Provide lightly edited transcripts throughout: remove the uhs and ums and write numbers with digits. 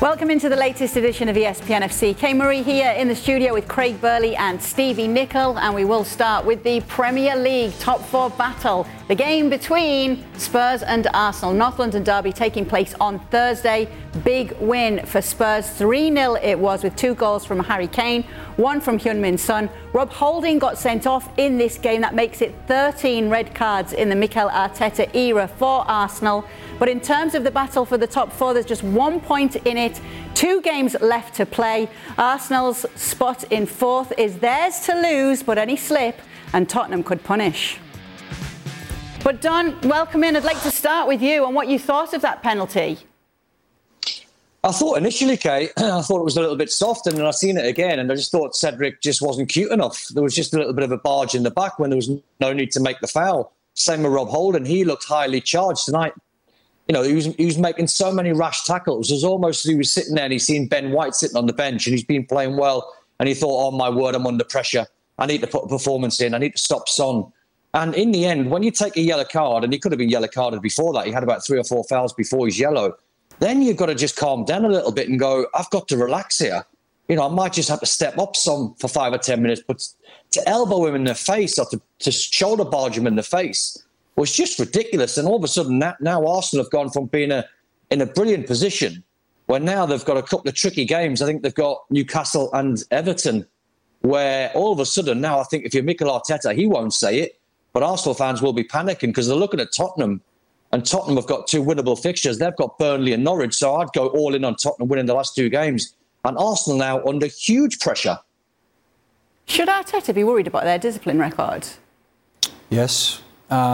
Welcome into the latest edition of ESPN FC. Kay Murray here in the studio with Craig Burley and Stevie Nicol, and we will start with the Premier League top four battle. The game between Spurs and Arsenal. North London derby taking place on Thursday. Big win for Spurs. 3-0 it was, with 2 goals from Harry Kane, 1 from Heung-min Son. Rob Holding got sent off in this game. That makes it 13 red cards in the Mikel Arteta era for Arsenal. But in terms of the battle for the top four, there's just 1 point in it. 2 games left to play. Arsenal's spot in fourth is theirs to lose, but any slip and Tottenham could punish. But Don, welcome in. I'd like to start with you on what you thought of that penalty. I thought initially, Kate, I thought it was a little bit soft, and then I seen it again, and I just thought Cedric just wasn't cute enough. There was just a little bit of a barge in the back when there was no need to make the foul. Same with Rob Holding. He looked highly charged tonight. You know, he was making so many rash tackles. It was almost as he was sitting there and he's seen Ben White sitting on the bench and he's been playing well, and he thought, oh my word, I'm under pressure. I need to put a performance in. I need to stop Son. And in the end, when you take a yellow card, and he could have been yellow carded before that, he had about 3 or 4 fouls before he's yellow, then you've got to just calm down a little bit and go, I've got to relax here. You know, I might just have to step up some for 5 or 10 minutes, but to elbow him in the face or to shoulder barge him in the face was just ridiculous. And all of a sudden, now Arsenal have gone from being in a brilliant position, where now they've got a couple of tricky games. I think they've got Newcastle and Everton, where all of a sudden now I think if you're Mikel Arteta, he won't say it, but Arsenal fans will be panicking because they're looking at Tottenham, and Tottenham have got 2 winnable fixtures. They've got Burnley and Norwich, so I'd go all in on Tottenham winning the last 2 games. And Arsenal now under huge pressure. Should Arteta be worried about their discipline record? Yes.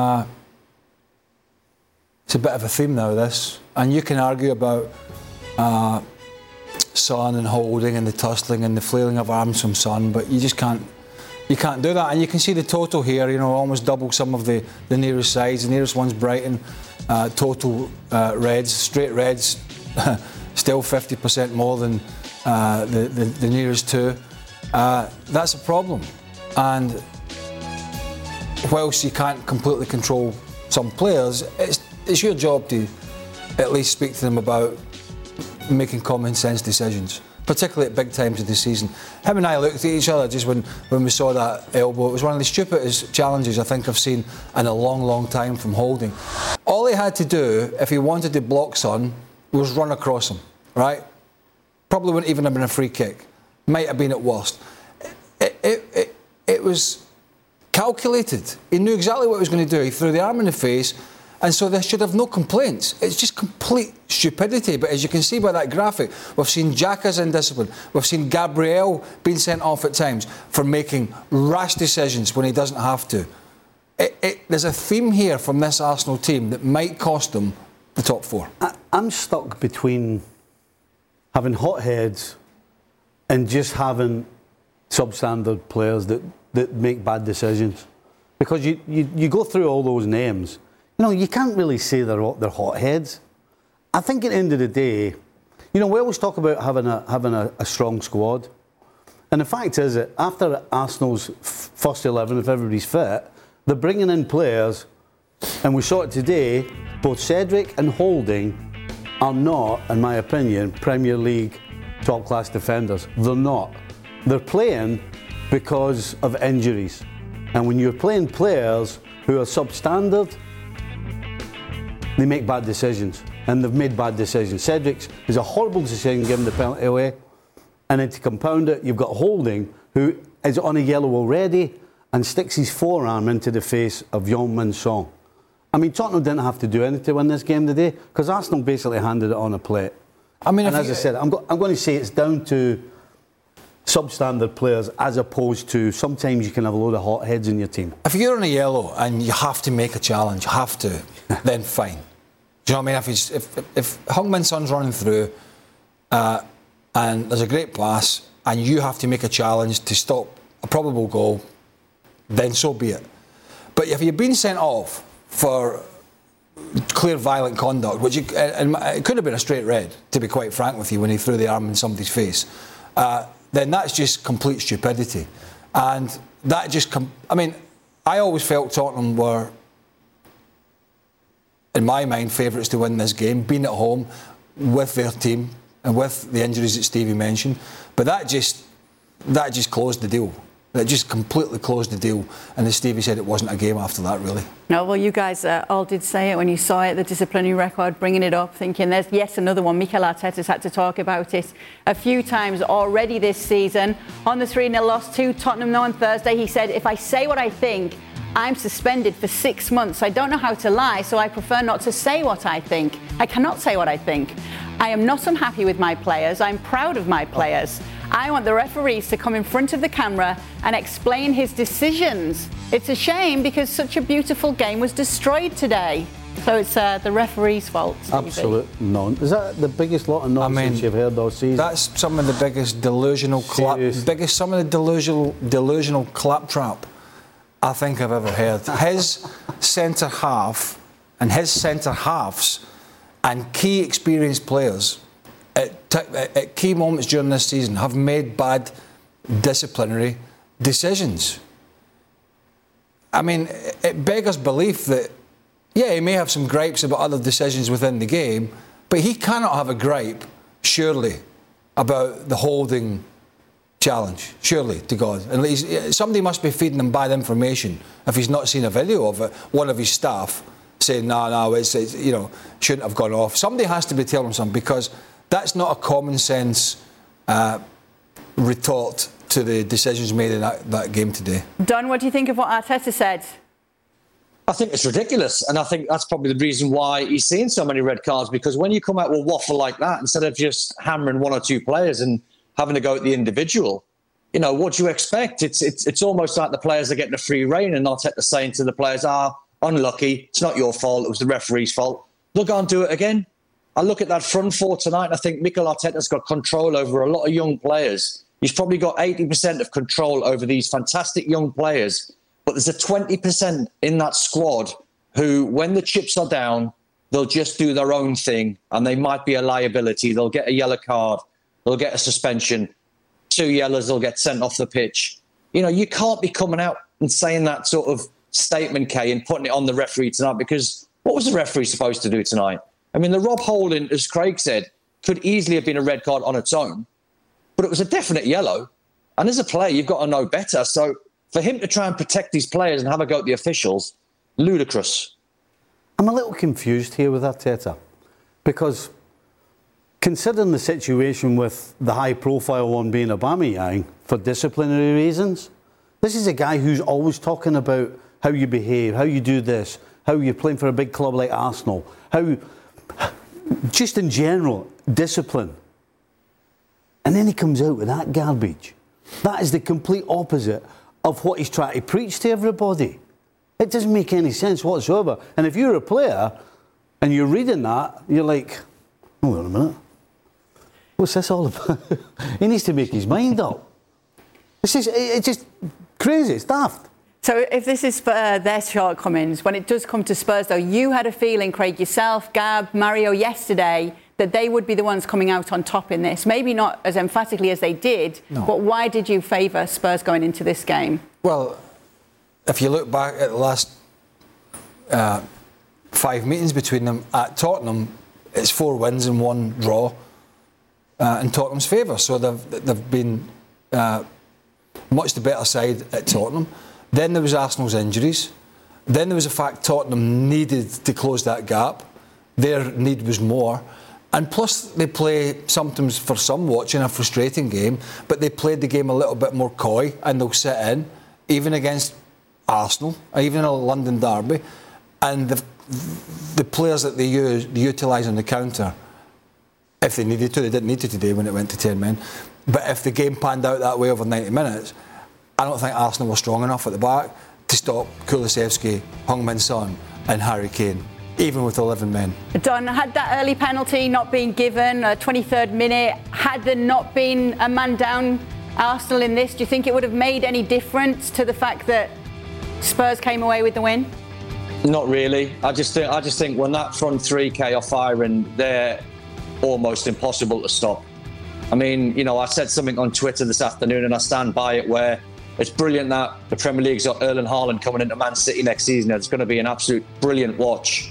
It's a bit of a theme now, this. And you can argue about Son and Holding and the tussling and the flailing of arms from Son, but you just can't. You can't do that. And you can see the total here, you know, almost double some of the nearest sides. The nearest one's Brighton. Total reds, straight reds, still 50% more than the nearest 2. That's a problem. And whilst you can't completely control some players, it's your job to at least speak to them about making common sense decisions, particularly at big times of the season. Him and I looked at each other just when we saw that elbow. It was one of the stupidest challenges I think I've seen in a long, long time from Holding. All he had to do, if he wanted to block Son, was run across him, right? Probably wouldn't even have been a free kick. Might have been at worst. It was calculated. He knew exactly what he was going to do. He threw the arm in the face, and so they should have no complaints. It's just complete stupidity. But as you can see by that graphic, we've seen Xhaka's indiscipline. We've seen Gabriel being sent off at times for making rash decisions when he doesn't have to. There's a theme here from this Arsenal team that might cost them the top 4. I'm stuck between having hot heads and just having substandard players that make bad decisions. Because you go through all those names, you know, you can't really say they're hot heads. I think at the end of the day, you know, we always talk about having a strong squad. And the fact is that after Arsenal's first 11, if everybody's fit, they're bringing in players, and we saw it today, both Cedric and Holding are not, in my opinion, Premier League top-class defenders. They're not. They're playing because of injuries. And when you're playing players who are substandard, they make bad decisions. And they've made bad decisions. Cedric's is a horrible decision giving the penalty away. And then to compound it, you've got Holding, who is on a yellow already and sticks his forearm into the face of Heung-min Son. I mean, Tottenham didn't have to do anything to win this game today because Arsenal basically handed it on a plate. I mean, and as I said, I'm going to say it's down to substandard players as opposed to sometimes you can have a load of hot heads in your team. If you're on a yellow and you have to make a challenge, then fine. Do you know what I mean? If Heung-min Son's running through and there's a great pass and you have to make a challenge to stop a probable goal, then so be it. But if you've been sent off for clear violent conduct, which it could have been a straight red, to be quite frank with you, when he threw the arm in somebody's face, then that's just complete stupidity. And that just... I mean, I always felt Tottenham were, in my mind, favourites to win this game, being at home with their team, and with the injuries that Stevie mentioned. But that just closed the deal. It just completely closed the deal. And as Stevie said, it wasn't a game after that, really. No, well, you guys all did say it when you saw it, the disciplinary record, bringing it up, thinking there's yet another one. Mikel Arteta's had to talk about it a few times already this season. On the 3-0 loss to Tottenham on Thursday, he said, if I say what I think, I'm suspended for 6 months. I don't know how to lie, so I prefer not to say what I think. I cannot say what I think. I am not unhappy with my players. I'm proud of my players. I want the referees to come in front of the camera and explain his decisions. It's a shame because such a beautiful game was destroyed today. So it's the referee's fault. Stevie. Absolute nonsense. Is that the biggest lot of nonsense you've heard all season? That's some of the biggest delusional delusional claptrap I think I've ever heard. His centre half and his centre halves and key experienced players at key moments during this season have made bad disciplinary decisions. I mean, it beggars belief that, yeah, he may have some gripes about other decisions within the game, but he cannot have a gripe, surely, about the holding challenge, surely, to God. And somebody must be feeding him bad information if he's not seen a video of it. One of his staff saying, no, it's shouldn't have gone off. Somebody has to be telling him something, because that's not a common sense retort to the decisions made in that game today. Don, what do you think of what Arteta said? I think it's ridiculous, and I think that's probably the reason why he's seeing so many red cards, because when you come out with waffle like that, instead of just hammering one or two players and having to go at the individual, what do you expect? It's almost like the players are getting a free rein, and Arteta saying to the players, unlucky, it's not your fault, it was the referee's fault. They'll go and do it again. I look at that front four tonight, and I think Mikel Arteta's got control over a lot of young players. He's probably got 80% of control over these fantastic young players. But there's a 20% in that squad who, when the chips are down, they'll just do their own thing, and they might be a liability. They'll get a yellow card. They'll get a suspension. 2 yellows, they'll get sent off the pitch. You can't be coming out and saying that sort of statement, Kay, and putting it on the referee tonight, because what was the referee supposed to do tonight? I mean, the Rob Holding, as Craig said, could easily have been a red card on its own, but it was a definite yellow. And as a player, you've got to know better. So for him to try and protect these players and have a go at the officials, ludicrous. I'm a little confused here with Arteta, because considering the situation with the high-profile one being Aubameyang for disciplinary reasons, this is a guy who's always talking about how you behave, how you do this, how you're playing for a big club like Arsenal, how, just in general, discipline. And then he comes out with that garbage. That is the complete opposite of what he's trying to preach to everybody. It doesn't make any sense whatsoever. And if you're a player and you're reading that, you're like, hold on a minute. What's this all about? He needs to make his mind up. It's just crazy. It's daft. So if this is for their shortcomings, when it does come to Spurs, though, you had a feeling, Craig, yourself, Gab, Mario, yesterday, that they would be the ones coming out on top in this. Maybe not as emphatically as they did, but why did you favour Spurs going into this game? Well, if you look back at the last 5 meetings between them at Tottenham, it's 4 wins and 1 draw in Tottenham's favour. So they've been much the better side at Tottenham. Then there was Arsenal's injuries. Then there was the fact Tottenham needed to close that gap. Their need was more. And plus, they play sometimes, for some watching, a frustrating game, but they played the game a little bit more coy, and they'll sit in, even against Arsenal, even in a London derby. And the players that they utilise on the counter, if they needed to, they didn't need to today when it went to 10 men, but if the game panned out that way over 90 minutes, I don't think Arsenal were strong enough at the back to stop Kulusevski, Heung-min Son and Harry Kane, even with 11 men. Don, had that early penalty not been given, 23rd minute, had there not been a man down Arsenal in this, do you think it would have made any difference to the fact that Spurs came away with the win? Not really. I just think when that front 3K are firing, they're almost impossible to stop. I mean, I said something on Twitter this afternoon, and I stand by it, where it's brilliant that the Premier League's got Erling Haaland coming into Man City next season. It's going to be an absolute brilliant watch.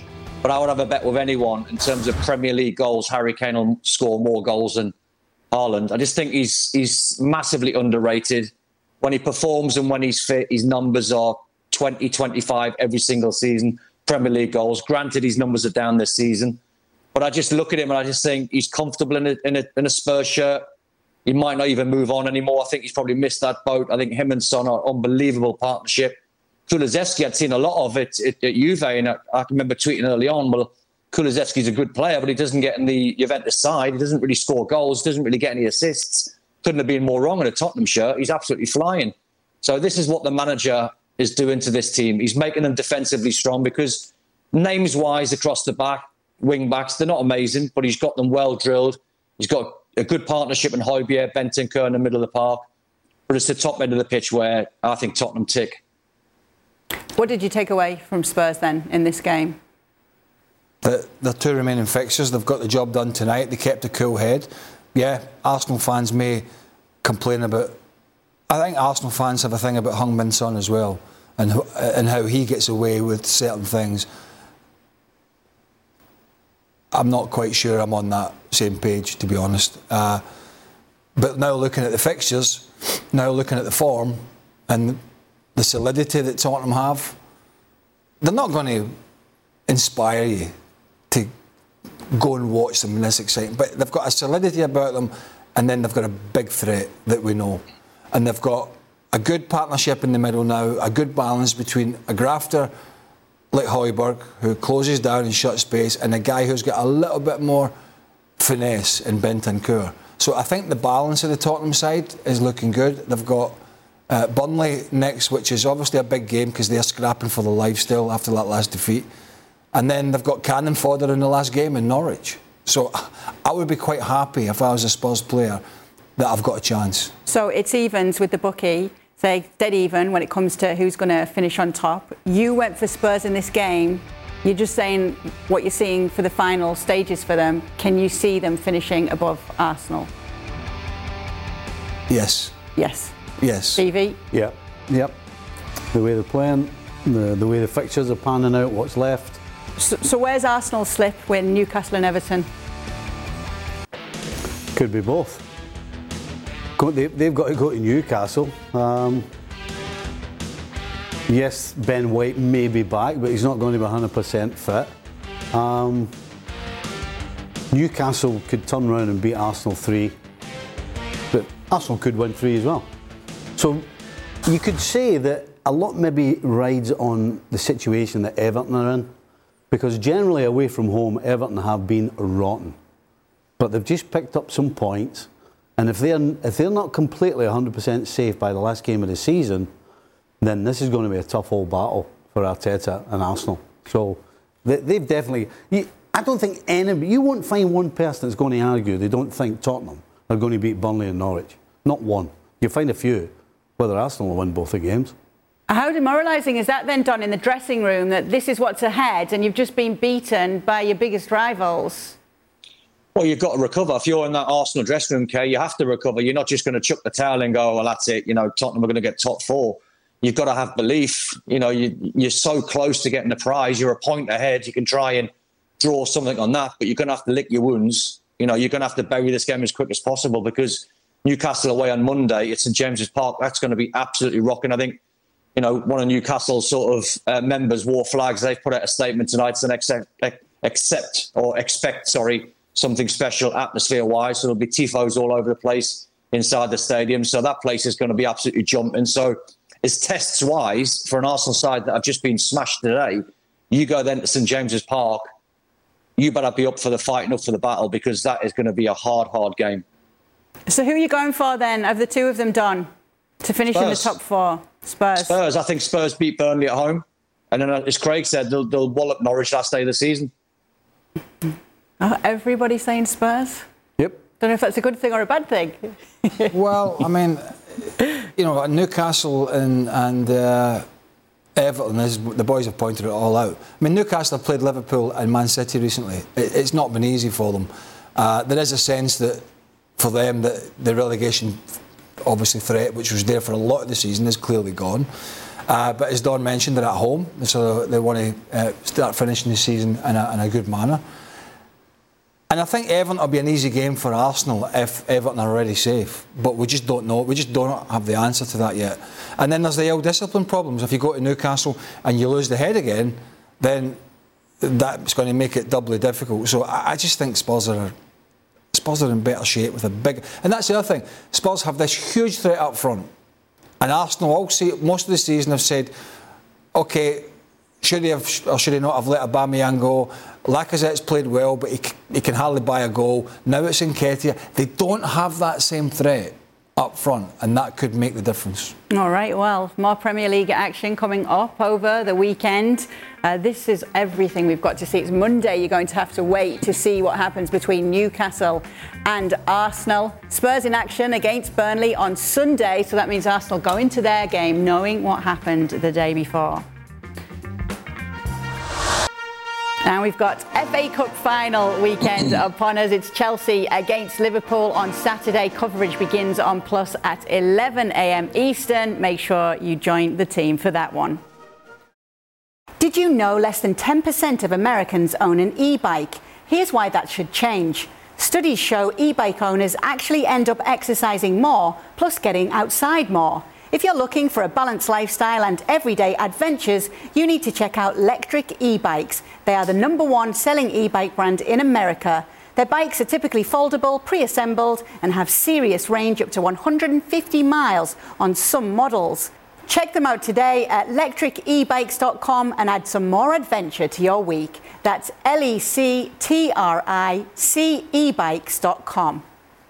but I would have a bet with anyone in terms of Premier League goals. Harry Kane will score more goals than Haaland. I just think he's massively underrated. When he performs and when he's fit, his numbers are 20, 25 every single season. Premier League goals. Granted, his numbers are down this season, but I just look at him and I just think he's comfortable in a Spurs shirt. He might not even move on anymore. I think he's probably missed that boat. I think him and Son are an unbelievable partnership. Kulusevski, I'd seen a lot of it at Juve, and I can remember tweeting early on, well, Kulusevski's a good player, but he doesn't get in the Juventus side. He doesn't really score goals, doesn't really get any assists. Couldn't have been more wrong in a Tottenham shirt. He's absolutely flying. So this is what the manager is doing to this team. He's making them defensively strong because names-wise across the back, wing-backs, they're not amazing, but he's got them well drilled. He's got a good partnership in Højbjerg, Bentancur in the middle of the park. But it's the top end of the pitch where I think Tottenham tick. What did you take away from Spurs then in this game? The two remaining fixtures, they've got the job done tonight. They kept a cool head. Yeah, Arsenal fans may complain about... I think Arsenal fans have a thing about Heung-min Son as well, and how he gets away with certain things. I'm not quite sure I'm on that same page, to be honest. But now looking at the fixtures, now looking at the form and the solidity that Tottenham have, they're not going to inspire you to go and watch them in this exciting. But they've got a solidity about them, and then they've got a big threat that we know. And they've got a good partnership in the middle now, a good balance between a grafter like Højbjerg, who closes down and shuts space, and a guy who's got a little bit more finesse in Bentancur. So I think the balance of the Tottenham side is looking good. They've got Burnley next, which is obviously a big game because they're scrapping for the life still after that last defeat. And then they've got cannon fodder in the last game in Norwich. So I would be quite happy if I was a Spurs player that I've got a chance. So it's evens with the bookie, say dead even when it comes to who's going to finish on top. You went for Spurs in this game. You're just saying what you're seeing for the final stages for them. Can you see them finishing above Arsenal? Yes. Yes. Yes. Stevie? Yeah. Yep. The way they're playing, the way the fixtures are panning out, what's left. So where's Arsenal slip with Newcastle and Everton? Could be both. They've got to go to Newcastle. Yes, Ben White may be back, but he's not going to be 100% fit. Newcastle could turn around and beat Arsenal 3, but Arsenal could win 3 as well. So you could say that a lot maybe rides on the situation that Everton are in, because generally away from home, Everton have been rotten. But they've just picked up some points, and if they're not completely 100% safe by the last game of the season, then this is going to be a tough old battle for Arteta and Arsenal. So they've definitely... I don't think anybody... You won't find one person that's going to argue they don't think Tottenham are going to beat Burnley and Norwich. Not one. You'll find a few, whether Arsenal will win both the games. How demoralising is that then, Don, in the dressing room, that this is what's ahead and you've just been beaten by your biggest rivals? Well, you've got to recover. If you're in that Arsenal dressing room, Kay, you have to recover. You're not just going to chuck the towel and go, well, that's it. You know, Tottenham are going to get top 4. You've got to have belief. You know, you're so close to getting the prize. You're a point ahead. You can try and draw something on that, but you're going to have to lick your wounds. You know, you're going to have to bury this game as quick as possible because Newcastle away on Monday, it's St James's Park. That's going to be absolutely rocking. I think, you know, one of Newcastle's sort of members wore flags. They've put out a statement tonight and expect something special atmosphere-wise. So there'll be tifos all over the place inside the stadium. So that place is going to be absolutely jumping. So as tests-wise, for an Arsenal side that have just been smashed today, you go then to St James's Park, you better be up for the fight and up for the battle because that is going to be a hard, hard game. So who are you going for then, of the two of them, Don, to finish in the top 4? Spurs. I think Spurs beat Burnley at home. And then, as Craig said, they'll wallop Norwich last day of the season. Oh, everybody's saying Spurs? Yep. Don't know if that's a good thing or a bad thing. Well, I mean, you know, Newcastle and Everton, as the boys have pointed it all out. I mean, Newcastle have played Liverpool and Man City recently. It's not been easy for them. There is a sense that for them that the relegation obviously threat, which was there for a lot of the season, is clearly gone. But as Don mentioned, they're at home, so they want to start finishing the season in a good manner. And I think Everton will be an easy game for Arsenal if Everton are already safe. But we just don't know. We just don't have the answer to that yet. And then there's the ill-discipline problems. If you go to Newcastle and you lose the head again, then that's going to make it doubly difficult. So I just think Spurs are in better shape with a big... And that's the other thing. Spurs have this huge threat up front. And Arsenal, most of the season, have said, OK, should he have or should he not have let Aubameyang go? Lacazette's played well, but he can hardly buy a goal. Now it's Nketiah. They don't have that same threat up front, and that could make the difference. All right, well, more Premier League action coming up over the weekend. This is everything we've got to see. It's Monday. You're going to have to wait to see what happens between Newcastle and Arsenal. Spurs in action against Burnley on Sunday, so that means Arsenal go into their game knowing what happened the day before. Now we've got FA Cup final weekend upon us. It's Chelsea against Liverpool on Saturday. Coverage begins on Plus at 11 a.m. Eastern. Make sure you join the team for that one. Did you know less than 10% of Americans own an e-bike? Here's why that should change. Studies show e-bike owners actually end up exercising more, plus getting outside more. If you're looking for a balanced lifestyle and everyday adventures, you need to check out Lectric e-bikes. They are the #1 selling e-bike brand in America. Their bikes are typically foldable, pre-assembled, and have serious range up to 150 miles on some models. Check them out today at lectricebikes.com and add some more adventure to your week. That's lectricebikes.com.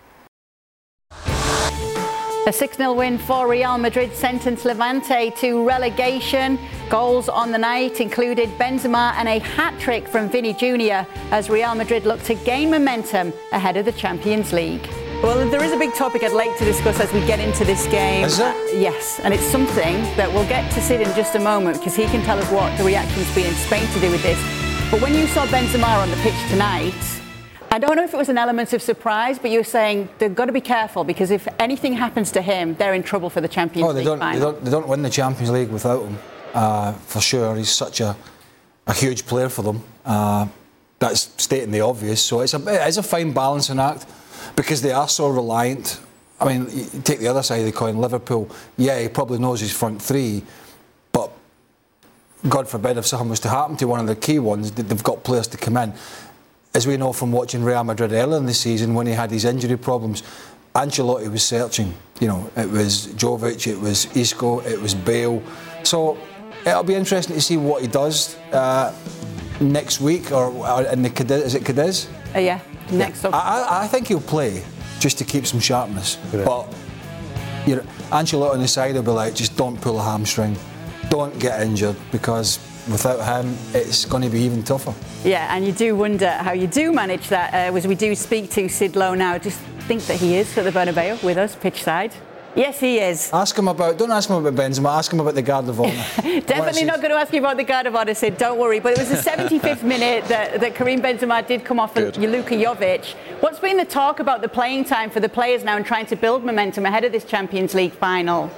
A 6-0 win for Real Madrid sentenced Levante to relegation. Goals on the night included Benzema and a hat-trick from Vinny Jr. as Real Madrid look to gain momentum ahead of the Champions League. Well, there is a big topic I'd like to discuss as we get into this game. Is there? Yes, and it's something that we'll get to Sid in just a moment because he can tell us what the reaction's been in Spain to do with this. But when you saw Benzema on the pitch tonight, I don't know if it was an element of surprise, but you were saying they've got to be careful because if anything happens to him, they're in trouble for the Champions League final. They don't win the Champions League without him, for sure. He's such a huge player for them. That's stating the obvious. So it is a fine balancing act because they are so reliant. I mean, you take the other side of the coin, Liverpool. Yeah, he probably knows his front three, but God forbid if something was to happen to one of the key ones, they've got players to come in. As we know from watching Real Madrid earlier in the season, when he had his injury problems, Ancelotti was searching. You know, it was Jovic, it was Isco, it was Bale. So it'll be interesting to see what he does next week, or in the Cadiz. Is it Cadiz? Yeah, next up. I think he'll play just to keep some sharpness. Correct. But you know, Ancelotti on the side will be like, just don't pull a hamstring, don't get injured, because without him, it's going to be even tougher. Yeah, and you do wonder how you do manage that. As we do speak to Sid Lowe now, just think that he is at the Bernabeu with us, pitch side. Yes, he is. Don't ask him about Benzema, ask him about the Guard of Honour. Definitely not going to ask you about the Guard of Honour, Sid, don't worry. But it was the 75th minute that Karim Benzema did come off for Luka Jovic. What's been the talk about the playing time for the players now and trying to build momentum ahead of this Champions League final?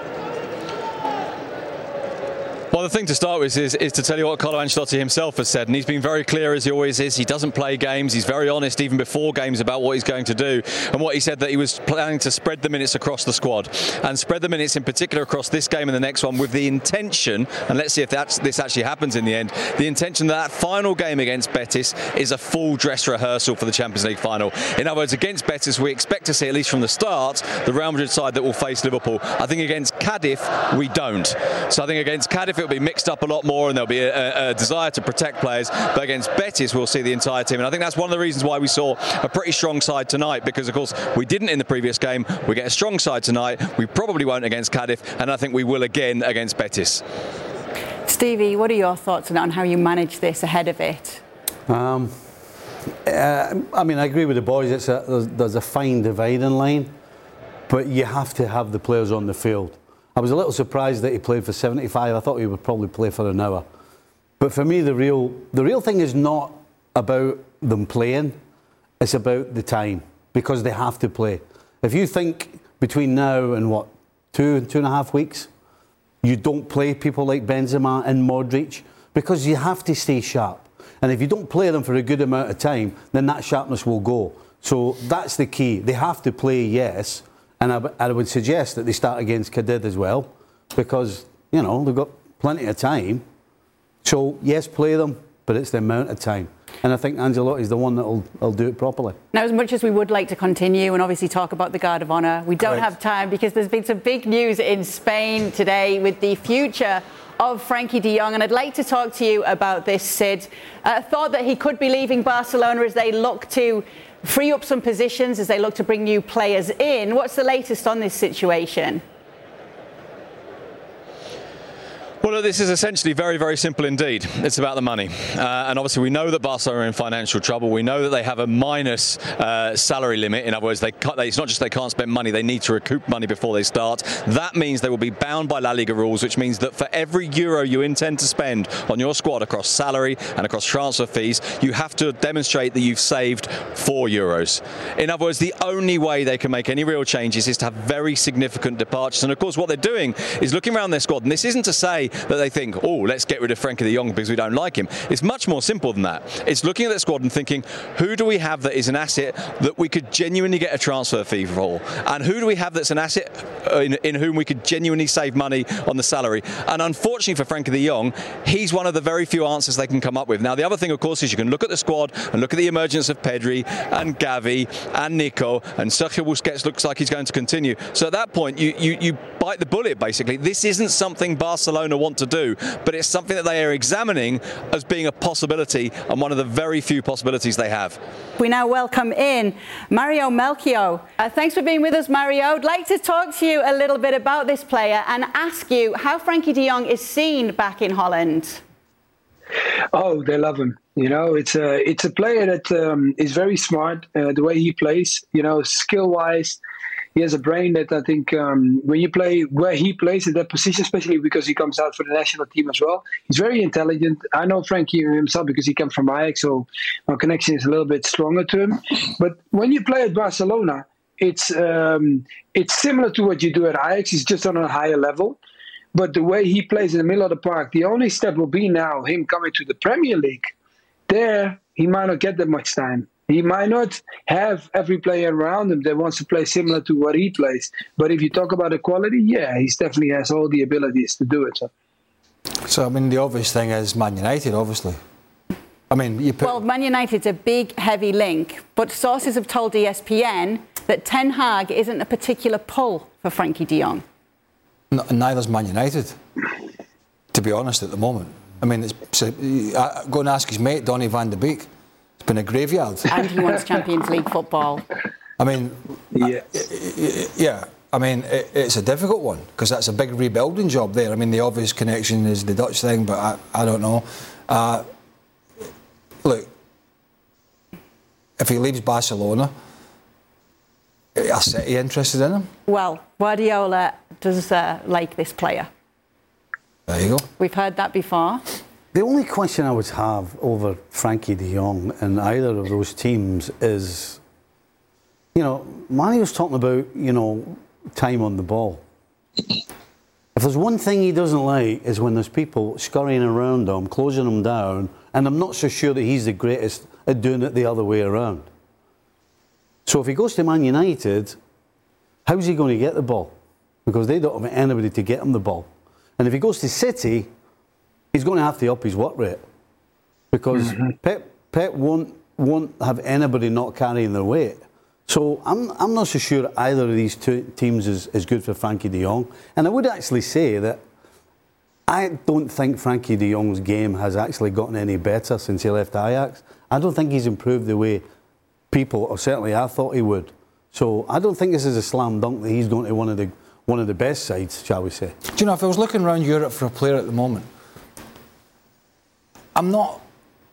Well, the thing to start with is to tell you what Carlo Ancelotti himself has said, and he's been very clear, as he always is. He doesn't play games. He's very honest, even before games, about what he's going to do. And what he said, that he was planning to spread the minutes across the squad, and spread the minutes in particular across this game and the next one, with the intention, and let's see if this actually happens in the end, the intention that final game against Betis is a full dress rehearsal for the Champions League final. In other words, against Betis, we expect to see, at least from the start, the Real Madrid side that will face Liverpool. I think against Cardiff, we don't. So I think against Cardiff, it'll be mixed up a lot more, and there'll be a desire to protect players. But against Betis, we'll see the entire team, and I think that's one of the reasons why we saw a pretty strong side tonight, because of course we didn't in the previous game. We get a strong side tonight. We probably won't against Cardiff, and I think we will again against Betis. Stevie, what are your thoughts on how you manage this ahead of it? I mean, I agree with the boys. There's a fine dividing line, but you have to have the players on the field. I was a little surprised that he played for 75. I thought he would probably play for an hour. But for me, the real thing is not about them playing. It's about the time, because they have to play. If you think between now and 2.5 weeks, you don't play people like Benzema and Modric, because you have to stay sharp. And if you don't play them for a good amount of time, then that sharpness will go. So that's the key. They have to play, yes, and I would suggest that they start against Cadiz as well, because, you know, they've got plenty of time. So, yes, play them, but it's the amount of time. And I think Ancelotti's the one that'll do it properly. Now, as much as we would like to continue and obviously talk about the Guard of Honour, we don't have time, because there's been some big news in Spain today with the future of Frankie de Jong, and I'd like to talk to you about this, Sid. Thought that he could be leaving Barcelona as they look to free up some positions, as they look to bring new players in. What's the latest on this situation? Well, look, this is essentially very, very simple indeed. It's about the money. And obviously we know that Barcelona are in financial trouble. We know that they have a minus salary limit. In other words, it's not just they can't spend money, they need to recoup money before they start. That means they will be bound by La Liga rules, which means that for every euro you intend to spend on your squad across salary and across transfer fees, you have to demonstrate that you've saved €4. In other words, the only way they can make any real changes is to have very significant departures. And of course, what they're doing is looking around their squad. And this isn't to say that they think, oh, let's get rid of Frankie de Jong because we don't like him. It's much more simple than that. It's looking at their squad and thinking, who do we have that is an asset that we could genuinely get a transfer fee for? And who do we have that's an asset in whom we could genuinely save money on the salary? And unfortunately for Frankie de Jong, he's one of the very few answers they can come up with. Now, the other thing, of course, is you can look at the squad and look at the emergence of Pedri and Gavi and Nico, and Sergio Busquets looks like he's going to continue. So at that point, you bite the bullet, basically. This isn't something Barcelona want to do, but it's something that they are examining as being a possibility, and one of the very few possibilities they have. We now welcome in Mario Melchior. Thanks for being with us, Mario. I'd like to talk to you a little bit about this player and ask you how Frankie de Jong is seen back in Holland. Oh, they love him. You know, it's a player that is very smart. The way he plays, you know, skill-wise, he has a brain that I think when you play where he plays in that position, especially because he comes out for the national team as well, he's very intelligent. I know Frankie himself because he comes from Ajax, so my connection is a little bit stronger to him. But when you play at Barcelona, it's similar to what you do at Ajax. It's just on a higher level. But the way he plays in the middle of the park, the only step will be now him coming to the Premier League. There, he might not get that much time. He might not have every player around him that wants to play similar to what he plays. But if you talk about the quality, yeah, he definitely has all the abilities to do it. So, I mean, the obvious thing is Man United, obviously. I mean, well, Man United's a big, heavy link, but sources have told ESPN that Ten Hag isn't a particular pull for Frankie de Jong. Neither's Man United, to be honest, at the moment. I mean, go and ask his mate, Donny van de Beek. It's been a graveyard. And he wants Champions League football. I mean, yeah. I mean, it's a difficult one because that's a big rebuilding job there. I mean, the obvious connection is the Dutch thing, but I don't know. Look, if he leaves Barcelona, are City interested in him? Well, Guardiola does like this player. There you go. We've heard that before. The only question I would have over Frankie de Jong in either of those teams is, you know, Manny was talking about, you know, time on the ball. If there's one thing he doesn't like is when there's people scurrying around him, closing him down, and I'm not so sure that he's the greatest at doing it the other way around. So if he goes to Man United, how's he going to get the ball? Because they don't have anybody to get him the ball. And if he goes to City, he's going to have to up his work rate. Because Pep won't have anybody not carrying their weight. So I'm not so sure either of these two teams is good for Frankie de Jong. And I would actually say that I don't think Frankie de Jong's game has actually gotten any better since he left Ajax. I don't think he's improved the way people, or certainly I thought he would. So I don't think this is a slam dunk that he's going to one of the best sides, shall we say. Do you know, if I was looking around Europe for a player at the moment, I'm not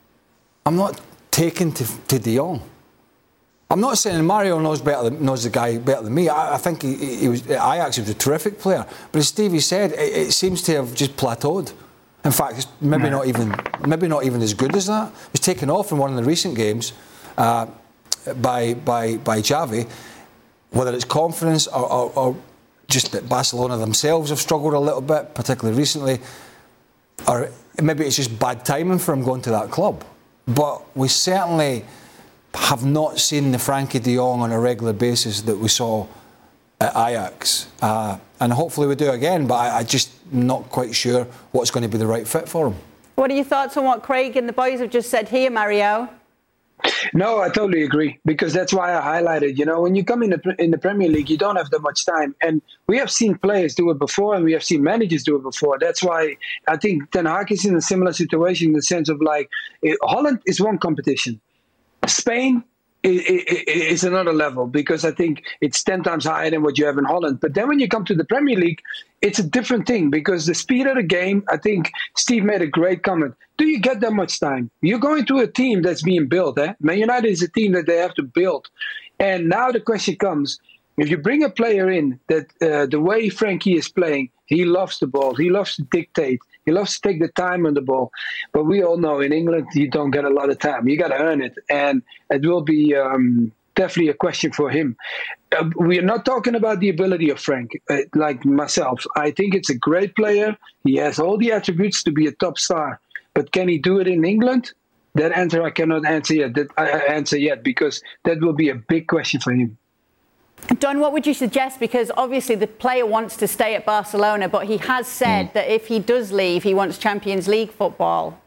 taken to de Jong. I'm not saying Mario knows the guy better than me. I think he was at Ajax. He was a terrific player, but as Stevie said, it seems to have just plateaued. In fact, it's maybe not even as good as that. It was taken off in one of the recent games by Xavi. Whether it's confidence or just that Barcelona themselves have struggled a little bit, particularly recently, or maybe it's just bad timing for him going to that club. But we certainly have not seen the Frankie de Jong on a regular basis that we saw at Ajax. And hopefully we do again, but I'm just not quite sure what's going to be the right fit for him. What are your thoughts on what Craig and the boys have just said here, Mario? No, I totally agree, because that's why I highlighted, when you come in the Premier League, you don't have that much time. And we have seen players do it before, and we have seen managers do it before. That's why I think Ten Hag is in a similar situation in the sense of Holland is one competition. Spain is another level, because I think it's 10 times higher than what you have in Holland. But then when you come to the Premier League, it's a different thing, because the speed of the game, I think Steve made a great comment. Do you get that much time? You're going to a team that's being built. Man United is a team that they have to build. And now the question comes, if you bring a player in that the way Frankie is playing, he loves the ball. He loves to dictate. He loves to take the time on the ball. But we all know in England, you don't get a lot of time. You got to earn it. And it will be definitely a question for him. We are not talking about the ability of Frank, like myself. I think it's a great player. He has all the attributes to be a top star. But can he do it in England? That answer I cannot answer yet, because that will be a big question for him. Don, what would you suggest? Because obviously the player wants to stay at Barcelona, but he has said that if he does leave, he wants Champions League football.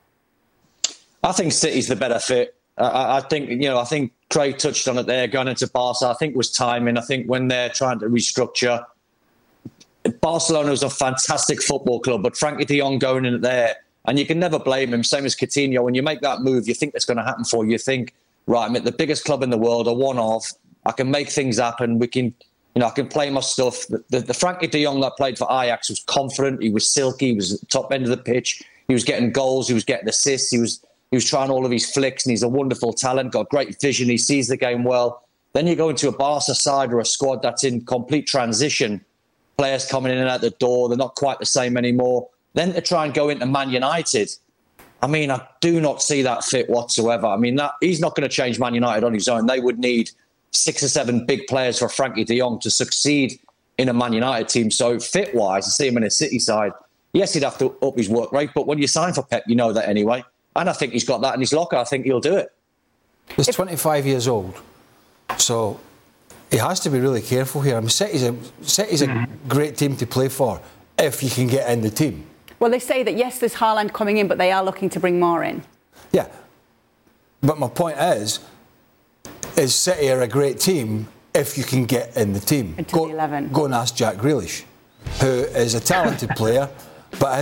I think City's the better fit. I think Craig touched on it there, going into Barca. I think it was timing. I think when they're trying to restructure, Barcelona was a fantastic football club, but Frankie de Jong going in there, and you can never blame him. Same as Coutinho. When you make that move, you think that's going to happen for you. You think, right, I'm at the biggest club in the world, or one of. I can make things happen. We can, I can play my stuff. The Frankie de Jong that played for Ajax was confident. He was silky. He was at the top end of the pitch. He was getting goals. He was getting assists. He was trying all of his flicks, and he's a wonderful talent. Got great vision. He sees the game well. Then you go into a Barca side or a squad that's in complete transition. Players coming in and out the door. They're not quite the same anymore. Then to try and go into Man United, I do not see that fit whatsoever. He's not going to change Man United on his own. They would need 6 or 7 big players for Frankie de Jong to succeed in a Man United team. So fit-wise, I see him in a City side. Yes, he'd have to up his work rate, but when you sign for Pep, you know that anyway. And I think he's got that in his locker. I think he'll do it. He's 25 years old, so he has to be really careful here. City's a great team to play for if you can get in the team. Well, they say that, yes, there's Haaland coming in, but they are looking to bring more in. Yeah, but my point is City are a great team if you can get in the team. Into the 11. Go and ask Jack Grealish, who is a talented player, but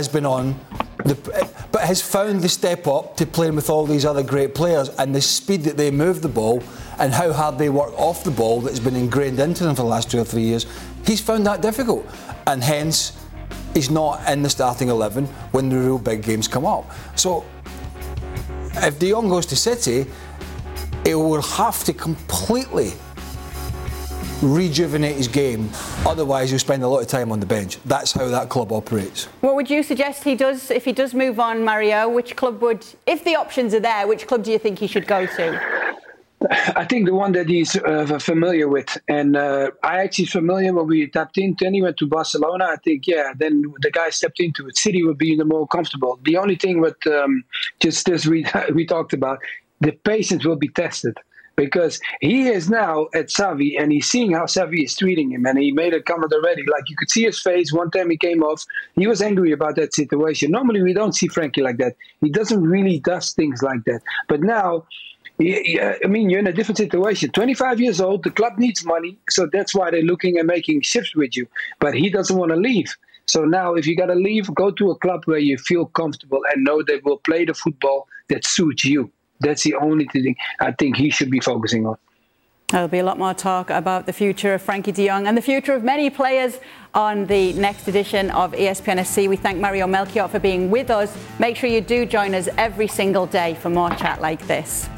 has found the step up to playing with all these other great players, and the speed that they move the ball and how hard they work off the ball that's been ingrained into them for the last 2 or 3 years. He's found that difficult, and hence he's not in the starting 11 when the real big games come up. So if De Jong goes to City, it will have to completely rejuvenate his game. Otherwise, he'll spend a lot of time on the bench. That's how that club operates. What would you suggest he does if he does move on, Mario? Which club would, if the options are there, which club do you think he should go to? I think the one that he's familiar with. And I actually familiar when we tapped into, and he went to Barcelona. I think, then the guy stepped into it. City would be the more comfortable. The only thing with just this we talked about, the patience will be tested, because he is now at Xavi and he's seeing how Xavi is treating him. And he made a comment already, like you could see his face one time he came off. He was angry about that situation. Normally we don't see Frankie like that. He doesn't really does things like that. But now, you're in a different situation. 25 years old, the club needs money. So that's why they're looking at making shifts with you. But he doesn't want to leave. So now if you got to leave, go to a club where you feel comfortable and know they will play the football that suits you. That's the only thing I think he should be focusing on. There'll be a lot more talk about the future of Frankie de Jong and the future of many players on the next edition of ESPN SC. We thank Mario Melchiot for being with us. Make sure you do join us every single day for more chat like this.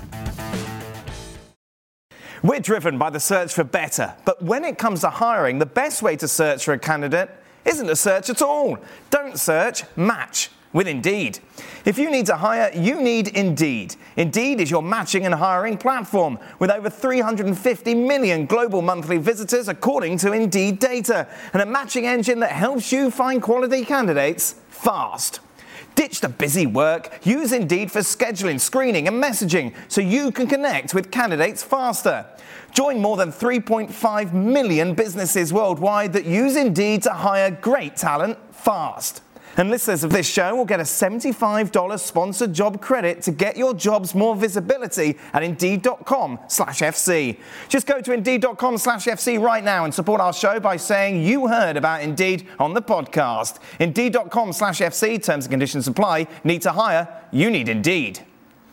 We're driven by the search for better, but when it comes to hiring, the best way to search for a candidate isn't to search at all. Don't search, match with Indeed. If you need to hire, you need Indeed. Indeed is your matching and hiring platform with over 350 million global monthly visitors according to Indeed data, and a matching engine that helps you find quality candidates fast. Ditch the busy work. Use Indeed for scheduling, screening and messaging so you can connect with candidates faster. Join more than 3.5 million businesses worldwide that use Indeed to hire great talent fast. And listeners of this show will get a $75 sponsored job credit to get your jobs more visibility at Indeed.com/FC. Just go to Indeed.com/FC right now and support our show by saying you heard about Indeed on the podcast. Indeed.com/FC, terms and conditions apply. Need to hire? You need Indeed.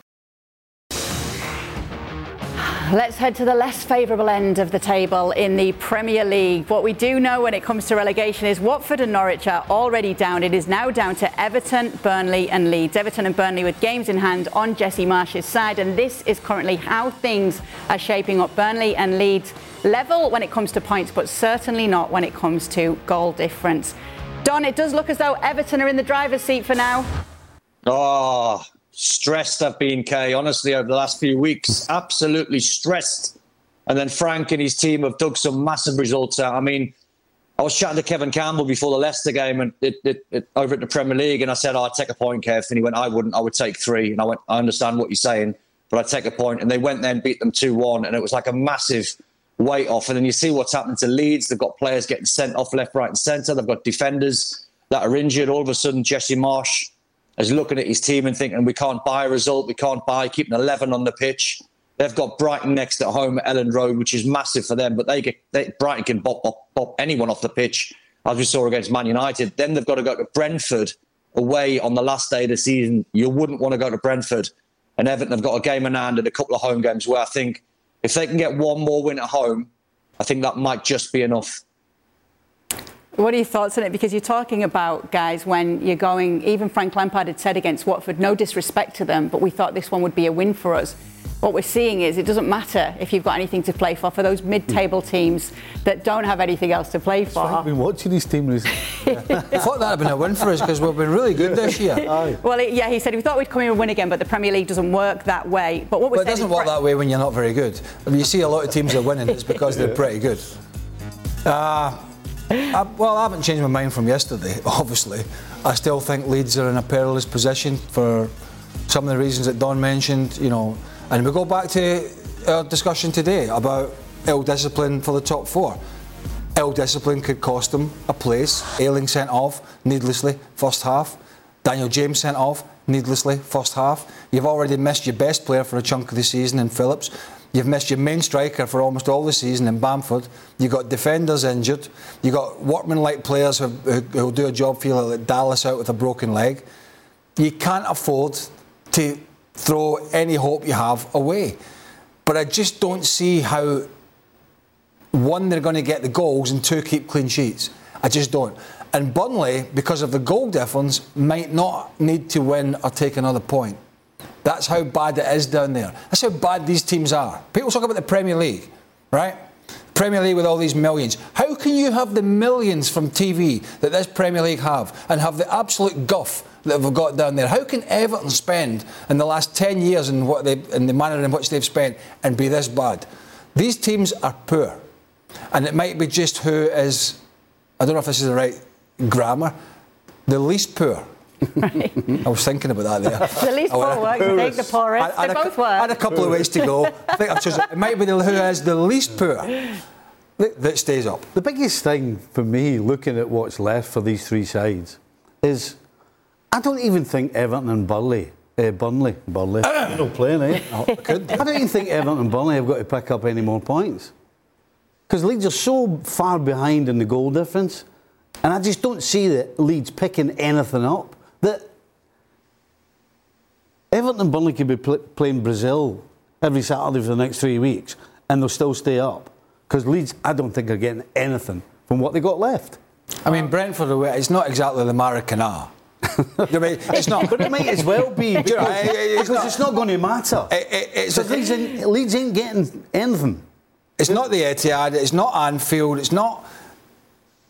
Let's head to the less favourable end of the table in the Premier League. What we do know when it comes to relegation is Watford and Norwich are already down. It is now down to Everton, Burnley and Leeds. Everton and Burnley with games in hand on Jesse Marsch's side, and this is currently how things are shaping up. Burnley and Leeds level when it comes to points, but certainly not when it comes to goal difference. Don, it does look as though Everton are in the driver's seat for now. Oh, stressed I've been, Kay, honestly, over the last few weeks. Absolutely stressed. And then Frank and his team have dug some massive results out. I mean, I was chatting to Kevin Campbell before the Leicester game and over at the Premier League, and I said, I'd take a point, Kev. And he went, I wouldn't. I would take 3. And I went, I understand what you're saying, but I'd take a point. And they went there and beat them 2-1, and it was like a massive weight off. And then you see what's happening to Leeds. They've got players getting sent off left, right and centre. They've got defenders that are injured. All of a sudden, Jesse Marsch is looking at his team and thinking, we can't buy a result, we can't buy, keeping 11 on the pitch. They've got Brighton next at home at Ellen Road, which is massive for them, but Brighton can bop anyone off the pitch, as we saw against Man United. Then they've got to go to Brentford away on the last day of the season. You wouldn't want to go to Brentford. And Everton have got a game in hand and a couple of home games where I think if they can get one more win at home, I think that might just be enough. What are your thoughts on it? Because you're talking about, guys, when you're going, even Frank Lampard had said against Watford, no disrespect to them, but we thought this one would be a win for us. What we're seeing is it doesn't matter if you've got anything to play for those mid-table teams that don't have anything else to play for. I've been watching these teams. I thought that had been a win for us because we've been really good this year. Well, he said we thought we'd come in and win again, but the Premier League doesn't work that way. But it doesn't work that way when you're not very good. I mean, you see a lot of teams are winning, it's because they're pretty good. Well, I haven't changed my mind from yesterday, obviously. I still think Leeds are in a perilous position for some of the reasons that Don mentioned, you know. And we go back to our discussion today about ill-discipline for the top 4. Ill-discipline could cost them a place. Ayling sent off needlessly first half. Daniel James sent off needlessly first half. You've already missed your best player for a chunk of the season in Phillips. You've missed your main striker for almost all the season in Bamford. You've got defenders injured. You've got workman-like players who'll do a job for you, like Dallas out with a broken leg. You can't afford to throw any hope you have away. But I just don't see how, 1, they're going to get the goals, and 2, keep clean sheets. I just don't. And Burnley, because of the goal difference, might not need to win or take another point. That's how bad it is down there. That's how bad these teams are. People talk about the Premier League, right? Premier League with all these millions. How can you have the millions from TV that this Premier League have and have the absolute guff that we've got down there? How can Everton spend in the last 10 years in the manner in which they've spent and be this bad? These teams are poor. And it might be just who is, I don't know if this is the right grammar, the least poor. Right. I was thinking about that there. The least poor works, take the poorest. They both work. I had a couple of ways to go. I think I've chosen. It might be who is the least poor that stays up. The biggest thing for me, looking at what's left for these 3 sides, is I don't even think Everton and Burnley, not playing, eh? I don't even think Everton and Burnley have got to pick up any more points. Because Leeds are so far behind in the goal difference, and I just don't see that Leeds picking anything up. That Everton and Burnley could be playing Brazil every Saturday for the next 3 weeks, and they'll still stay up. Because Leeds, I don't think, are getting anything from what they got left. I mean, Brentford, it's not exactly the Maracana. It's not. But it might as well be, because it's not going to matter. Leeds ain't getting anything. It's not the Etihad, it's not Anfield, it's not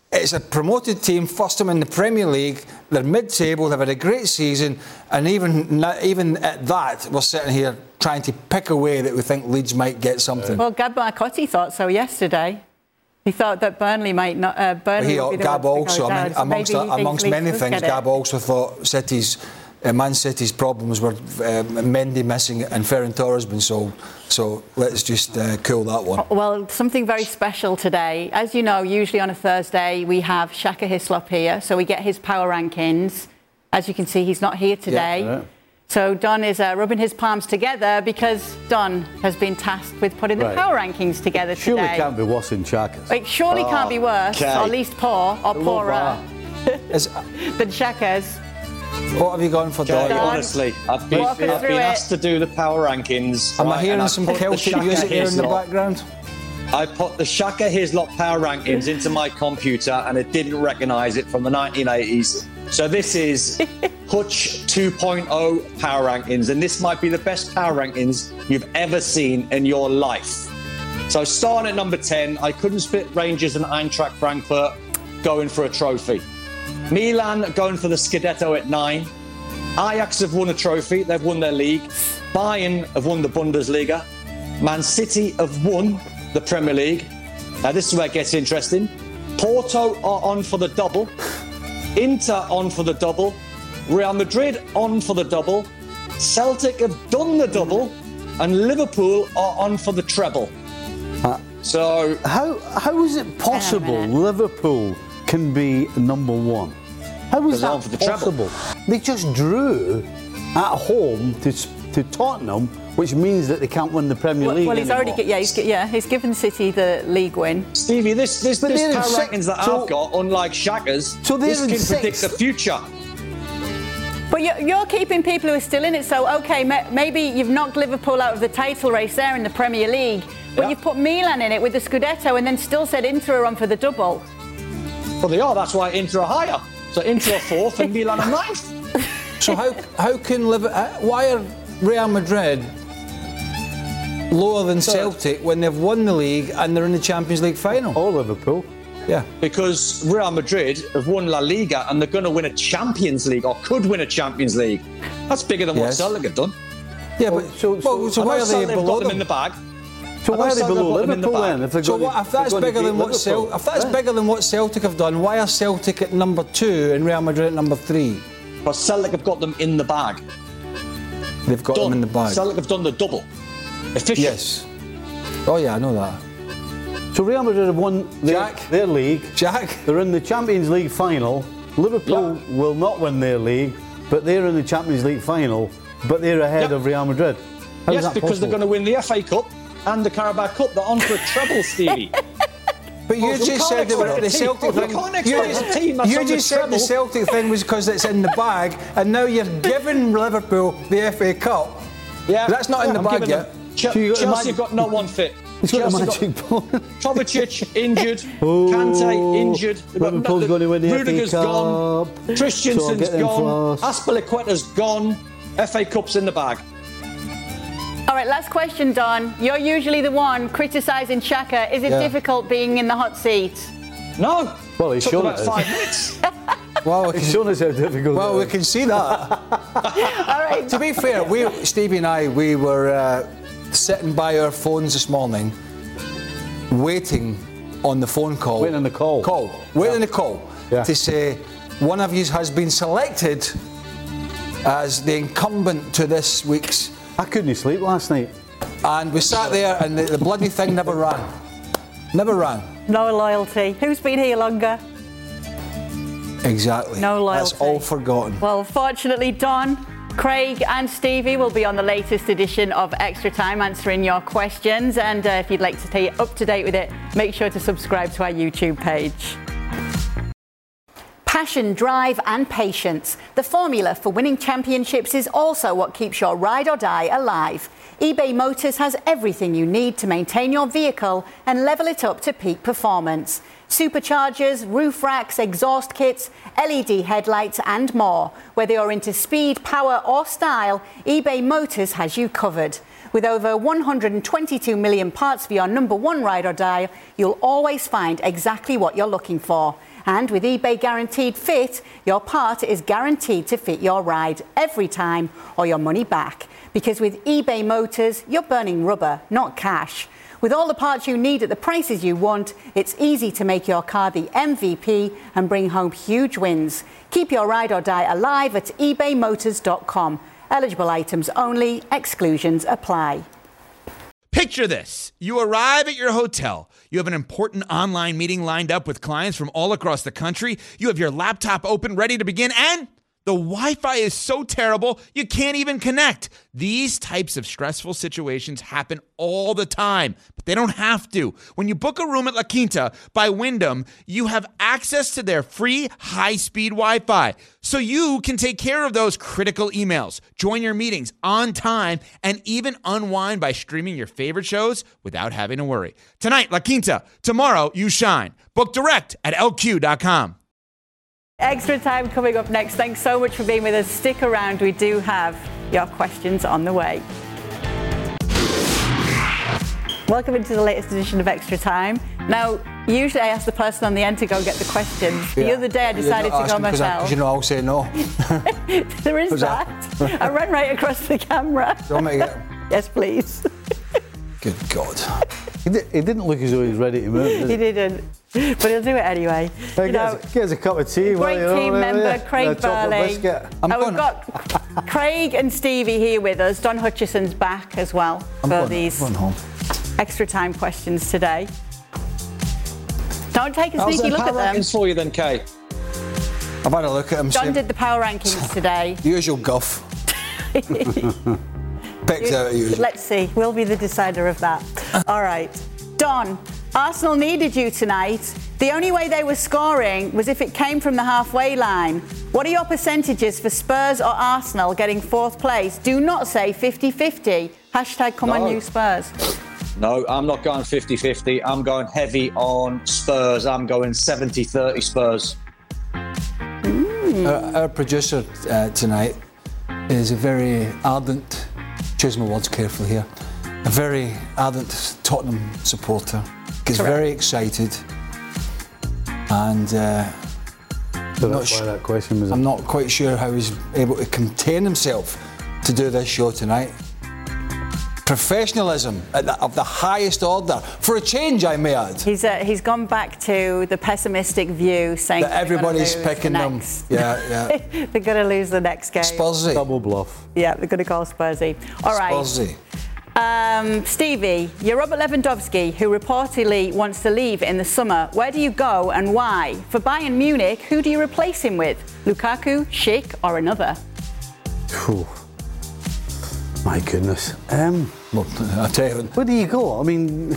It's a promoted team, first time in the Premier League. They're mid-table. They've had a great season, and even at that, we're sitting here trying to pick away that we think Leeds might get something. Well, Gab Marcotti thought so yesterday. He thought that Burnley might not. Burnley would be the Gab ones to also, go down, so amongst maybe many Leeds things, get it. Gab also thought Man City's problems were Mendy missing and Ferran Torres been sold. So let's just cool that one. Well, something very special today. As you know, usually on a Thursday we have Shaka Hislop here, so we get his power rankings. As you can see, he's not here today. Yeah. So Don is rubbing his palms together because Don has been tasked with putting the power rankings together Surely today. can't be worse than Shaka's. It surely can't be worse, or at least poor or poorer than Shaka's. What have you gone for, Don? Honestly, I've been asked to do the power rankings. Am I hearing some Celtic music here in the background? I put the Shaka Hislop power rankings into my computer and it didn't recognise it from the 1980s. So this is Hutch 2.0 power rankings, and this might be the best power rankings you've ever seen in your life. So starting at number 10, I couldn't split Rangers and Eintracht Frankfurt going for a trophy. Milan going for the Scudetto at 9. Ajax have won a trophy, they've won their league. Bayern have won the Bundesliga. Man City have won the Premier League. Now this is where it gets interesting. Porto are on for the double. Inter on for the double. Real Madrid on for the double. Celtic have done the double. And Liverpool are on for the treble. So how is it possible Liverpool can be number one? How is that possible? They just drew at home to Tottenham, which means that they can't win the Premier League. Well, he's anymore. already he's given City the league win. Stevie, this power rankings that I've got, unlike Shaka's, this can predict the future. But you're keeping people who are still in it. So okay, maybe you've knocked Liverpool out of the title race there in the Premier League, but you've put Milan in it with the Scudetto, and then still said Inter are on for the double. Well, they are. That's why Inter are higher. So Inter are 4th and Milan are 9th. So how can why are Real Madrid lower than Celtic when they've won the league and they're in the Champions League final? Or Liverpool. Yeah. Because Real Madrid have won La Liga and they're going to win a Champions League, or could win a Champions League. That's bigger than what Celtic have done. Yeah, but so why are they below them in the bag? So why are they below Liverpool then? If that's bigger than what Celtic have done, why are Celtic at number 2 and Real Madrid at number 3? Because Celtic have got them in the bag. They've got them in the bag. Celtic have done the double. Efficient. Yes. Oh yeah, I know that. So Real Madrid have won their league. They're in the Champions League final. Liverpool will not win their league, but they're in the Champions League final, but they're ahead of Real Madrid. How is that because possible? they're going to win the FA Cup and the Carabao Cup. They're on for a treble, Stevie. But you just said the Celtic thing. You just said the Celtic thing was because it's in the bag, and now you're giving Liverpool the FA Cup. Yeah, that's not in the bag yet. Chelsea have got no one fit. He's got the magic ball. Kovacic injured. Kante injured. Liverpool's going to win the Rudiger's FA Cup. gone. Christensen's gone. Aspilicueta's gone. FA Cup's in the bag. All right, last question, Don. You're usually the one criticising Shaka. Is it difficult being in the hot seat? No. Well, he's shown about 5 minutes. Well, he's shown us how difficult. Well, we can see that. All right. To be fair, Stevie and I, we were sitting by our phones this morning, waiting on the phone call. Waiting on the call. Waiting on the call to say one of you has been selected as the incumbent to this week's. I couldn't sleep last night. And we sat there and the bloody thing never ran. Never ran. No loyalty. Who's been here longer? Exactly. No loyalty. That's all forgotten. Well, fortunately, Don, Craig and Stevie will be on the latest edition of Extra Time answering your questions. And if you'd like to stay up to date with it, make sure to subscribe to our YouTube page. Passion, drive and patience. The formula for winning championships is also what keeps your ride or die alive. eBay Motors has everything you need to maintain your vehicle and level it up to peak performance. Superchargers, roof racks, exhaust kits, LED headlights and more. Whether you're into speed, power or style, eBay Motors has you covered. With over 122 million parts for your number one ride or die, you'll always find exactly what you're looking for. And with eBay Guaranteed Fit, your part is guaranteed to fit your ride every time or your money back. Because with eBay Motors, you're burning rubber, not cash. With all the parts you need at the prices you want, it's easy to make your car the MVP and bring home huge wins. Keep your ride or die alive at ebaymotors.com. Eligible items only. Exclusions apply. Picture this. You arrive at your hotel. You have an important online meeting lined up with clients from all across the country. You have your laptop open, ready to begin, and the Wi-Fi is so terrible, you can't even connect. These types of stressful situations happen all the time, but they don't have to. When you book a room at La Quinta by Wyndham, you have access to their free high-speed Wi-Fi, so you can take care of those critical emails, join your meetings on time, and even unwind by streaming your favorite shows without having to worry. Tonight, La Quinta. Tomorrow, you shine. Book direct at lq.com. Extra time coming up next. Thanks so much for being with us. Stick around. We do have your questions on the way. Welcome into the latest edition of Extra Time. Now, usually I ask the person on the end to go get the questions. The other day I decided to go myself. Because I'll say no. There is that. I ran right across the camera. Do you want me to get him? Yes, please. Good God. He didn't look as though he was ready to move, did he? He didn't. But he'll do it anyway. Get us a cup of tea. Great team member, Craig Burley. We've got Craig and Stevie here with us. Don Hutchison's back as well for these extra time questions today. Don't take a sneaky look at them. How's the for you then, Kay? I've had a look at him. Don did the power rankings today. Usual guff. Picks out usual. Let's see. We'll be the decider of that. All right. Don, Arsenal needed you tonight. The only way they were scoring was if it came from the halfway line. What are your percentages for Spurs or Arsenal getting fourth place? Do not say 50-50. Hashtag come on you Spurs. No, I'm not going 50-50. I'm going heavy on Spurs. I'm going 70-30 Spurs. Our producer tonight is a very ardent, choose my words carefully here, a very ardent Tottenham supporter. Gets very excited, and I'm not quite sure how he's able to contain himself to do this show tonight. Professionalism of the highest order. For a change, I may add. He's gone back to the pessimistic view, saying that everybody's picking them. Yeah. They're going to lose the next game. Spursy. Double bluff. Yeah, they're going to call Spursy. All right. Spursy. Stevie, you're Robert Lewandowski, who reportedly wants to leave in the summer. Where do you go and why? For Bayern Munich, who do you replace him with? Lukaku, Schick, or another? My goodness. Well, I'll tell you. Where do you go? I mean...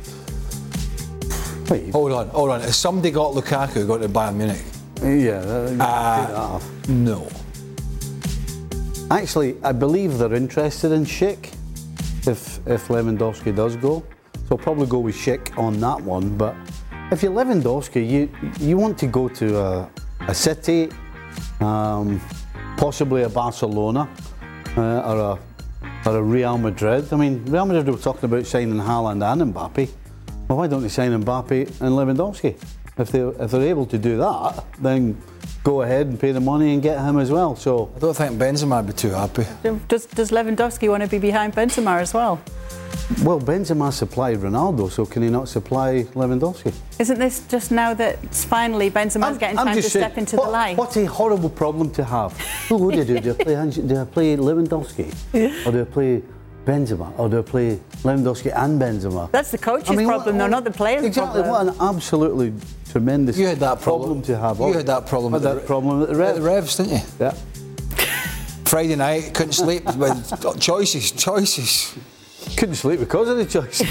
Wait. Hold on. Has somebody got Lukaku going to Bayern Munich? Yeah. No. Actually, I believe they're interested in Schick if Lewandowski does go. So I'll probably go with Schick on that one. But if you're Lewandowski, you want to go to a City, possibly a Barcelona, or a Real Madrid. I mean, Real Madrid were talking about signing Haaland and Mbappe. Well, why don't they sign Mbappe and Lewandowski? If they're able to do that, then go ahead and pay the money and get him as well. So I don't think Benzema would be too happy. Does Lewandowski want to be behind Benzema as well? Well, Benzema supplied Ronaldo, so can he not supply Lewandowski? Isn't this just now that finally Benzema's getting time to step into the light? What a horrible problem to have. What do you do? Do I play Lewandowski? Or do I play Benzema? Or do I play Lewandowski and Benzema? That's the coach's problem, though, not the player's exactly, problem. What an absolutely tremendous you had that problem to have. You had that problem. At the Revs, didn't you? Yeah. Friday night, couldn't sleep with choices. Couldn't sleep because of the choices.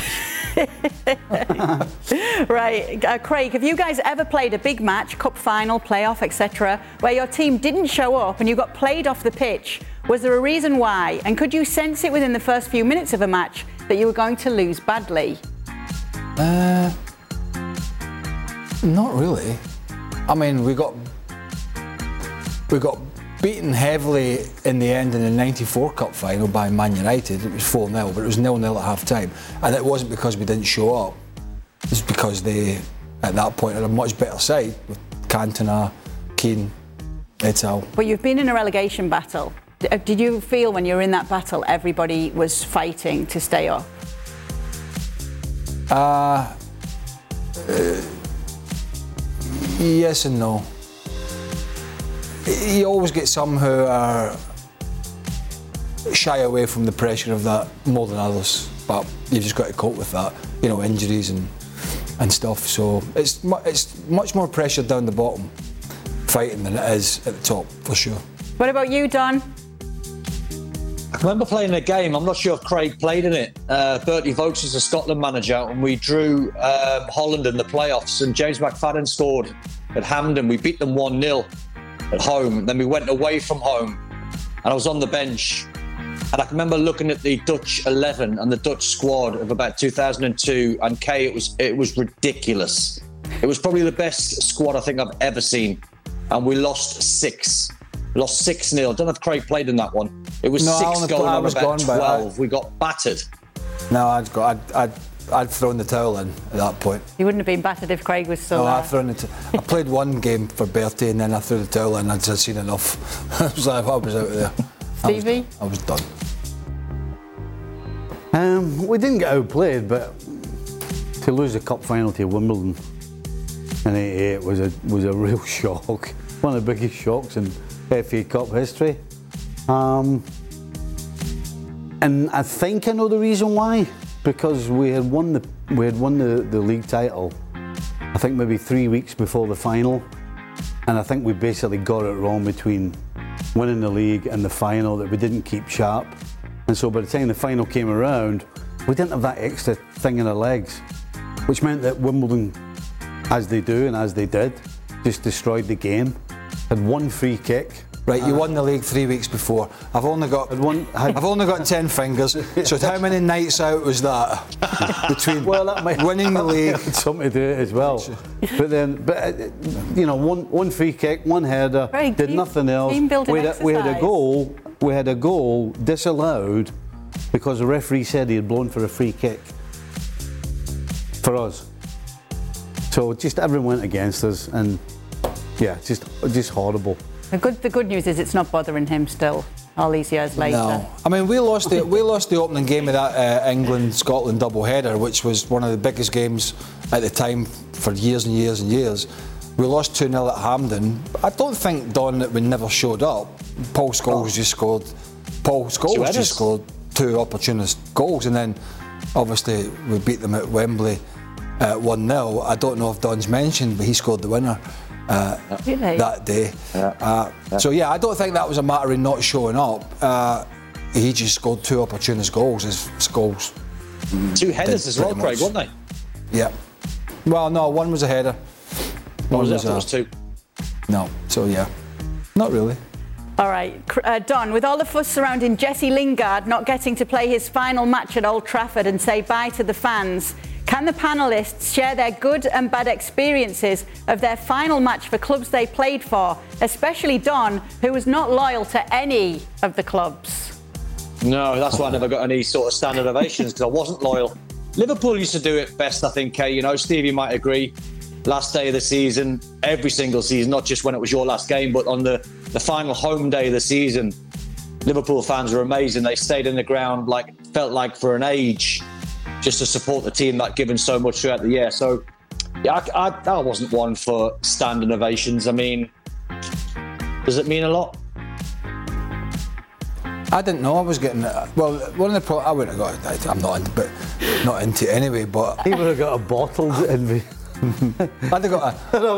Right, Craig, have you guys ever played a big match, cup final, playoff, etc., where your team didn't show up and you got played off the pitch? Was there a reason why? And could you sense it within the first few minutes of a match that you were going to lose badly? Not really. I mean, we got beaten heavily in the end in the '94 Cup final by Man United. It was 4-0, but it was 0-0 at half time. And it wasn't because we didn't show up. It's because they, at that point, had a much better side with Cantona, Keane, et al. But you've been in a relegation battle. Did you feel when you were in that battle everybody was fighting to stay up? Yes and no. You always get some who are shy away from the pressure of that more than others, but you've just got to cope with that, you know, injuries and stuff. So it's much more pressure down the bottom fighting than it is at the top, for sure. What about you, Don? I remember playing a game, I'm not sure if Craig played in it. Bertie Vogts was the Scotland manager, and we drew Holland in the playoffs, and James McFadden scored at Hampden. We beat them 1-0 at home. Then we went away from home, and I was on the bench. And I can remember looking at the Dutch 11 and the Dutch squad of about 2002, and Kay, it was ridiculous. It was probably the best squad I think I've ever seen. And we lost 6. We lost 6-0. I don't know if Craig played in that one. It was 6 going on about 12. We got battered. No, I'd thrown the towel in at that point. You wouldn't have been battered if Craig was still there. I'd thrown it. I played one game for Bertie and then I threw the towel in. I'd seen enough. I was out of there. Stevie? I was done. We didn't get outplayed, but to lose the cup final to Wimbledon in '88 was a real shock. One of the biggest shocks in FA Cup history. And I think I know the reason why, because we had won the league title, I think maybe 3 weeks before the final, and I think we basically got it wrong between winning the league and the final, that we didn't keep sharp. And so by the time the final came around, we didn't have that extra thing in our legs, which meant that Wimbledon, as they do and as they did, just destroyed the game. Had one free kick. Right, you won the league 3 weeks before. I've only got 10 fingers. So how many nights out was that between that might winning the league? Something to do it as well. But you know, one free kick, one header, did nothing else. We had a goal disallowed because the referee said he had blown for a free kick for us. So just everyone went against us, and yeah, just horrible. The good news is it's not bothering him still, all these years later. No, I mean we lost the opening game of that England-Scotland double-header, which was one of the biggest games at the time for years and years and years. We lost 2-0 at Hampden. I don't think, Don, that we never showed up. Paul Scholes just scored 2 opportunist goals, and then obviously we beat them at Wembley 1-0. I don't know if Don's mentioned, but he scored the winner that day. So yeah, I don't think that was a matter of not showing up. He just scored 2 opportunist goals as Scholes. 2 headers as well, Craig, weren't they? Yeah. Well, no, one was a header. One was 2. No, so yeah, not really. All right, Don, with all the fuss surrounding Jesse Lingard not getting to play his final match at Old Trafford and say bye to the fans, can the panellists share their good and bad experiences of their final match for clubs they played for, especially Don, who was not loyal to any of the clubs? No, that's why I never got any sort of standing ovations, because I wasn't loyal. Liverpool used to do it best, I think, Kay. You know, Stevie might agree. Last day of the season, every single season, not just when it was your last game, but on the final home day of the season, Liverpool fans were amazing. They stayed in the ground, felt like for an age, just to support the team that given so much throughout the year. So, yeah, I wasn't one for standing ovations. I mean, does it mean a lot? I didn't know I was getting it. Well, one of the I wouldn't have got it. I'm not into, but not into it anyway. But he would have got a bottled envy. I'd have got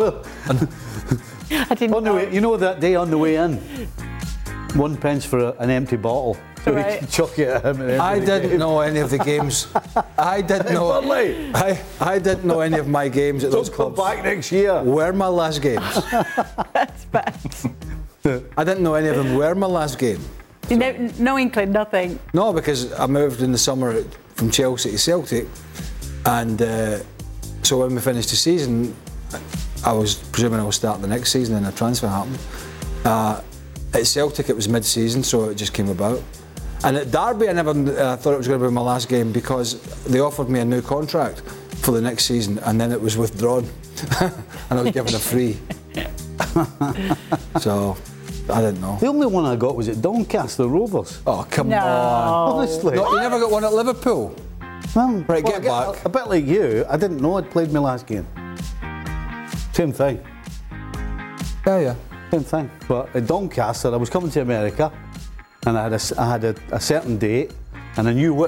I didn't know. You know that day on the way in, 1 pence for an empty bottle. So we could chuck it at him. I didn't know any of the games. I didn't know. I didn't know any of my games at those clubs. Come back next year. Were my last games? That's bad. I didn't know any of them were my last game. So. No inkling, nothing. No, because I moved in the summer from Chelsea to Celtic, and so when we finished the season, I was presuming I was starting the next season, and a transfer happened. At Celtic, it was mid-season, so it just came about. And at Derby, I never thought it was going to be my last game, because they offered me a new contract for the next season, and then it was withdrawn, and I was given a free. So, I didn't know. The only one I got was at Doncaster Rovers. Oh, come No. on. Honestly. No, you never got one at Liverpool? Well, Right, get back. A bit like you, I didn't know I'd played my last game. Same thing. Yeah. Same thing. But at Doncaster, I was coming to America, and I had a certain date, and I knew what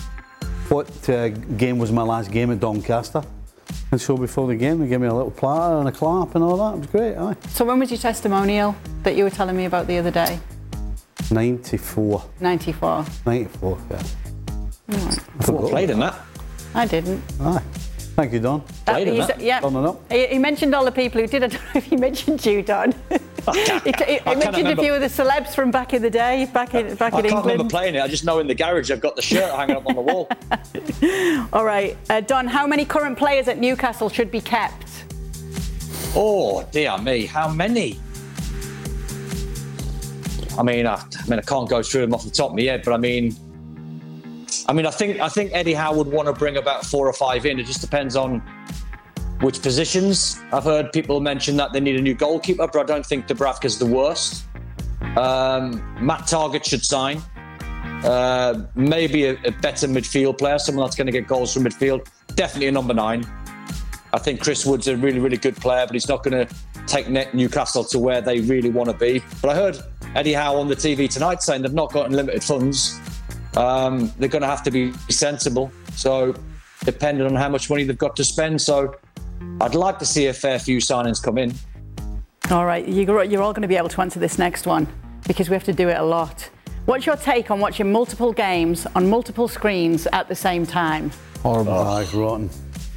game was my last game at Doncaster. And so before the game, they gave me a little platter and a clap and all that. It was great, aye. So when was your testimonial that you were telling me about the other day? 94. 94. 94, yeah. Well, played in that. I didn't. Aye. Thank you, Don. Played in He that. said- yeah. Done enough. He mentioned all the people who did. I don't know if he mentioned you, Don. He mentioned a remember. few of the celebs from back in the day, back in I can't England. remember playing it. I just know in the garage I've got the shirt hanging up on the wall. All right, Don, how many current players at Newcastle should be kept? Oh, dear me. How many? I mean, I can't go through them off the top of my head, but I think Eddie Howe would want to bring about 4 or 5 in. It just depends on which positions. I've heard people mention that they need a new goalkeeper, but I don't think Dubravka's the worst. Matt Targett should sign. Maybe a better midfield player, someone that's going to get goals from midfield. Definitely a number 9. I think Chris Wood's a really, really good player, but he's not going to take Newcastle to where they really want to be. But I heard Eddie Howe on the TV tonight saying they've not got unlimited funds. They're going to have to be sensible. So, depending on how much money they've got to spend. So, I'd like to see a fair few signings come in. All right, you're all going to be able to answer this next one because we have to do it a lot. What's your take on watching multiple games on multiple screens at the same time? Horrible. Aye, rotten.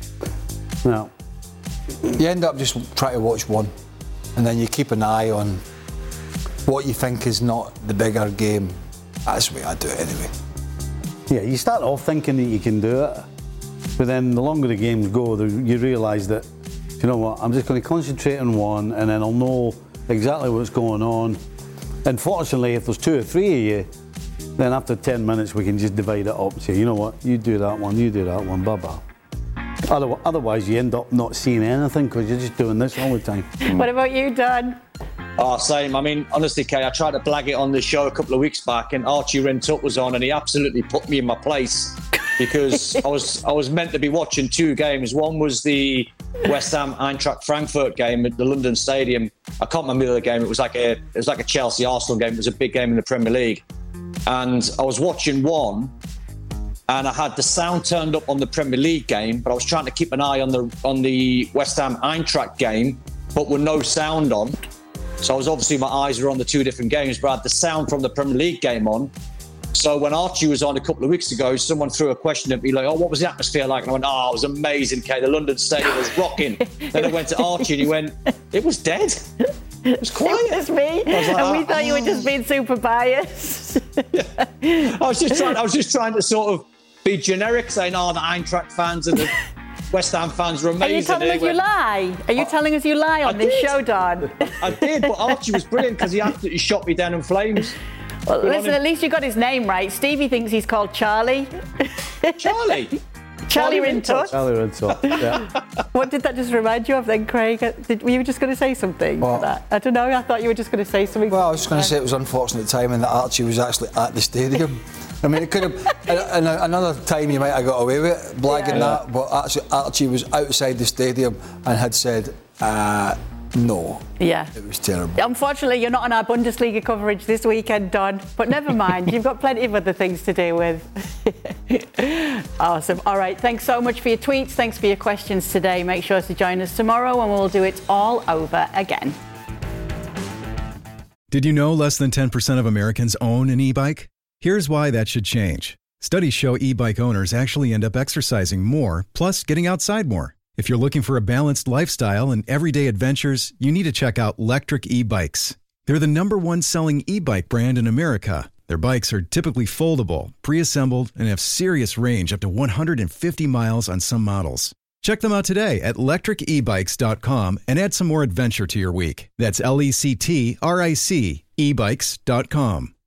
No. You end up just trying to watch one, and then you keep an eye on what you think is not the bigger game. That's the way I do it anyway. Yeah, you start off thinking that you can do it, but then the longer the games go, you realise that, you know what, I'm just going to concentrate on one, and then I'll know exactly what's going on. And fortunately, if there's 2 or 3 of you, then after 10 minutes we can just divide it up and say, you know what, you do that one, blah. Otherwise, you end up not seeing anything because you're just doing this all the time. What about you, Don? Oh, same. I mean, honestly, Kay, I tried to blag it on the show a couple of weeks back, and Archie Rentut was on, and he absolutely put me in my place because I was meant to be watching 2 games. One was the West Ham Eintracht Frankfurt game at the London Stadium. I can't remember the other game. It was like a Chelsea Arsenal game. It was a big game in the Premier League, and I was watching one. And I had the sound turned up on the Premier League game, but I was trying to keep an eye on the West Ham Eintracht game, but with no sound on. So my eyes were on the 2 different games, but I had the sound from the Premier League game on. So when Archie was on a couple of weeks ago, someone threw a question at me like, "Oh, what was the atmosphere like?" And I went, "Oh, it was amazing, Kay. The London Stadium was rocking." Then I went to Archie and he went, "It was dead. It was quiet." It was me, I was like, and we thought you were just being super biased. I was just trying to sort of be generic, saying, "Oh, the Eintracht fans and the West Ham fans were amazing." Are you telling us you lie? Are you telling us you lie on this show, Don? I did, but Archie was brilliant because he absolutely shot me down in flames. Well, listen, at least you got his name right. Stevie thinks he's called Charlie. Charlie Rentut. Charlie Rentut, yeah. What did that just remind you of then, Craig? Were you just going to say something for that? I don't know. I thought you were just going to say something. Well, I was just going to say it was unfortunate timing that Archie was actually at the stadium. I mean, it could have. Another time you might have got away with it, blagging that, but actually Archie was outside the stadium and had said, no. Yeah. It was terrible. Unfortunately, you're not on our Bundesliga coverage this weekend, Don. But never mind, you've got plenty of other things to deal with. Awesome. All right, thanks so much for your tweets. Thanks for your questions today. Make sure to join us tomorrow and we'll do it all over again. Did you know less than 10% of Americans own an e-bike? Here's why that should change. Studies show e-bike owners actually end up exercising more, plus getting outside more. If you're looking for a balanced lifestyle and everyday adventures, you need to check out Lectric e-bikes. They're the #1 selling e-bike brand in America. Their bikes are typically foldable, pre-assembled, and have serious range up to 150 miles on some models. Check them out today at lectricebikes.com and add some more adventure to your week. That's LECTRIC ebikes.com.